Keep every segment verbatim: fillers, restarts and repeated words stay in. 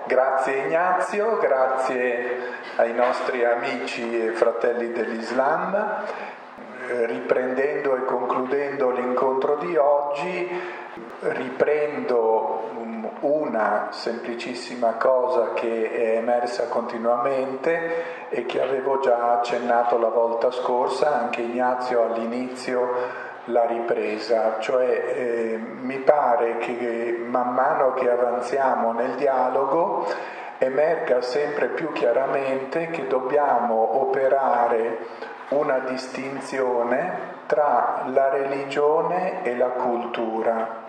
Grazie Ignazio, grazie ai nostri amici e fratelli dell'Islam. Riprendendo e concludendo l'incontro di oggi, riprendo una semplicissima cosa che è emersa continuamente e che avevo già accennato la volta scorsa, anche Ignazio all'inizio l'ha ripresa, cioè eh, mi pare che man mano che avanziamo nel dialogo emerga sempre più chiaramente che dobbiamo operare una distinzione tra la religione e la cultura.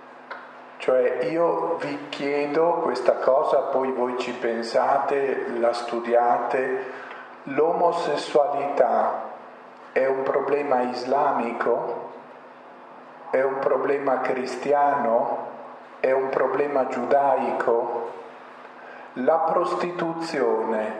Cioè io vi chiedo questa cosa, poi voi ci pensate, la studiate, l'omosessualità è un problema islamico? È un problema cristiano? È un problema giudaico? La prostituzione,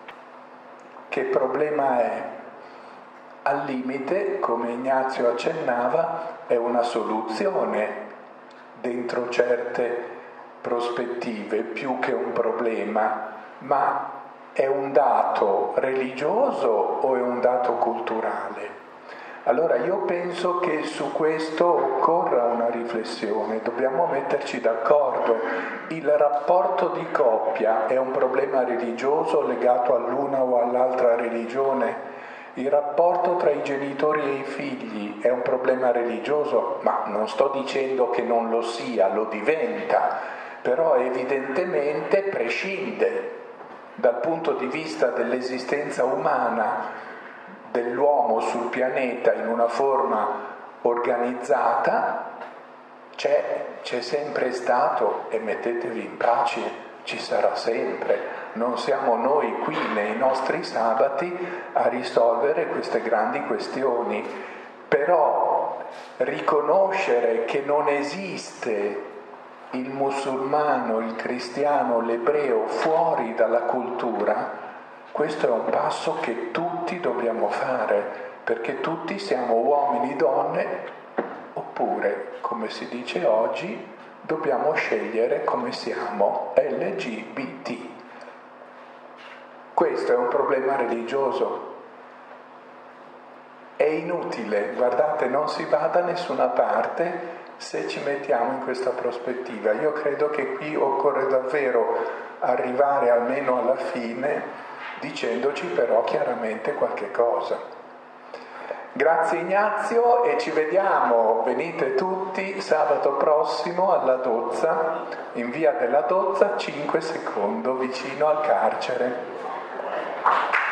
che problema è? Al limite, come Ignazio accennava, è una soluzione dentro certe prospettive, più che un problema, ma è un dato religioso o è un dato culturale? Allora io penso che su questo occorra una riflessione, dobbiamo metterci d'accordo. Il rapporto di coppia è un problema religioso legato all'una o all'altra religione? Il rapporto tra i genitori e i figli è un problema religioso? Ma non sto dicendo che non lo sia, lo diventa, però evidentemente prescinde dal punto di vista dell'esistenza umana dell'uomo sul pianeta in una forma organizzata, c'è, c'è sempre stato e mettetevi in pace, ci sarà sempre. Non siamo noi qui nei nostri sabati a risolvere queste grandi questioni, però riconoscere che non esiste il musulmano, il cristiano, l'ebreo fuori dalla cultura, questo è un passo che tutti dobbiamo fare, perché tutti siamo uomini, donne, oppure, come si dice oggi, dobbiamo scegliere come siamo, L G B T. Questo è un problema religioso. È inutile, guardate, non si va da nessuna parte se ci mettiamo in questa prospettiva. Io credo che qui occorre davvero arrivare almeno alla fine dicendoci però chiaramente qualche cosa. Grazie Ignazio e ci vediamo, venite tutti sabato prossimo alla Dozza, in via della Dozza cinque secondo, vicino al carcere.